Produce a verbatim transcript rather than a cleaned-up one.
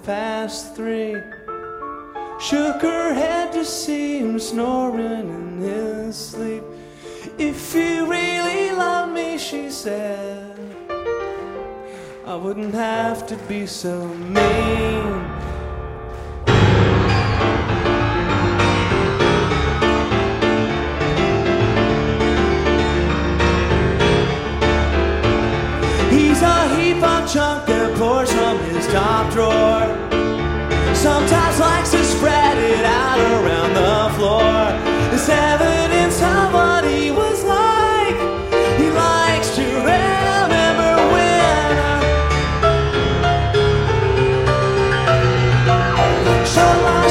past three. Shook her head to see him snoring in his sleep. If you really love me, she said, I wouldn't have to be so mean. He's a heap of junk that pours from his top drawer. Sometimes likes to